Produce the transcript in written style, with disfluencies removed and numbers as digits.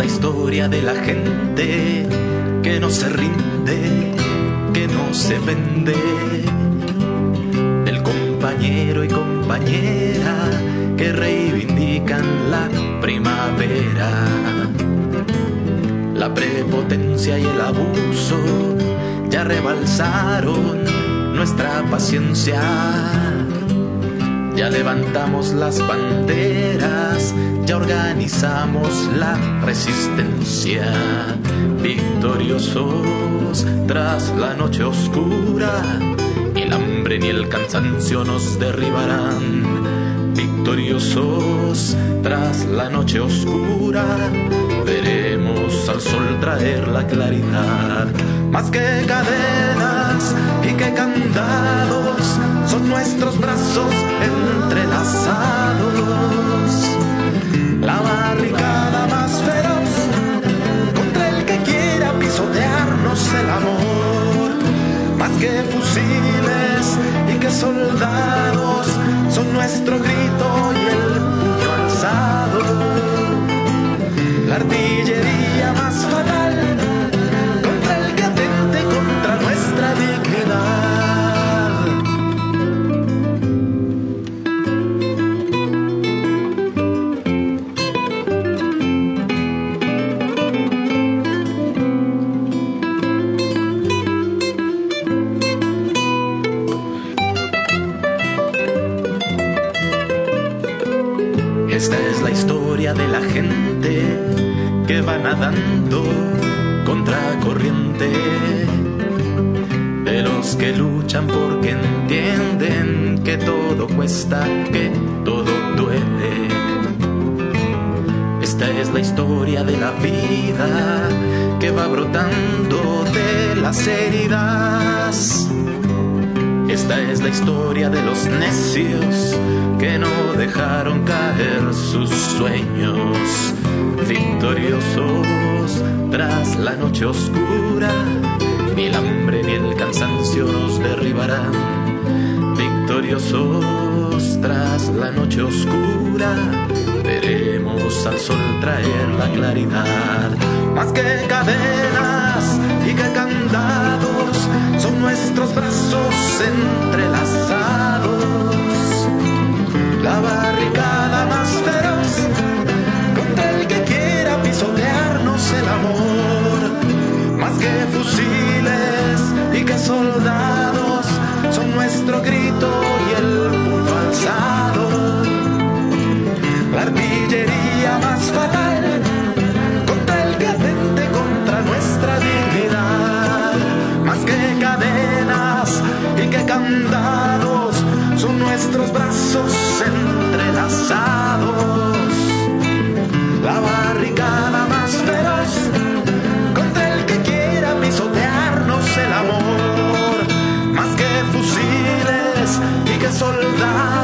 historia de la gente que no se rinde, que no se vende, del compañero y compañera que reivindican la primavera. La prepotencia y el abuso ya rebalsaron nuestra paciencia. Ya levantamos las banderas, ya organizamos la resistencia. Victoriosos tras la noche oscura, ni el hambre ni el cansancio nos derribarán. Victoriosos tras la noche oscura, veremos al sol traer la claridad. Más que cadenas y que candados, son nuestros brazos entrelazados. La barricada más feroz contra el que quiera pisotearnos el amor. Más que fusiles y que soldados, son nuestro grito y el puño alzado. La artillería más fatal contra el que atente contra nuestra dignidad. Esta es la historia de la gente que va nadando contra corriente, de los que luchan porque entienden que todo cuesta, que todo duele. Esta es la historia de la vida que va brotando de las heridas. Esta es la historia de los necios que no dejaron caer sus sueños. Victoriosos tras la noche oscura, ni el hambre ni el cansancio nos derribarán. Victoriosos tras la noche oscura, veremos al sol traer la claridad. Más que cadenas y que candados, son nuestros brazos entrelazados. La barricada más feroz contra el que quiera pisotearnos el amor. Más que fusiles y que soldados, son nuestro grito y el puño alzado. La artillería más fatal contra el que atente contra nuestra dignidad. Más que cadenas y que candados, son nuestros brazos entrelazados. La barricada más feroz contra el que quiera pisotearnos el amor. Más que fusiles y que soldados,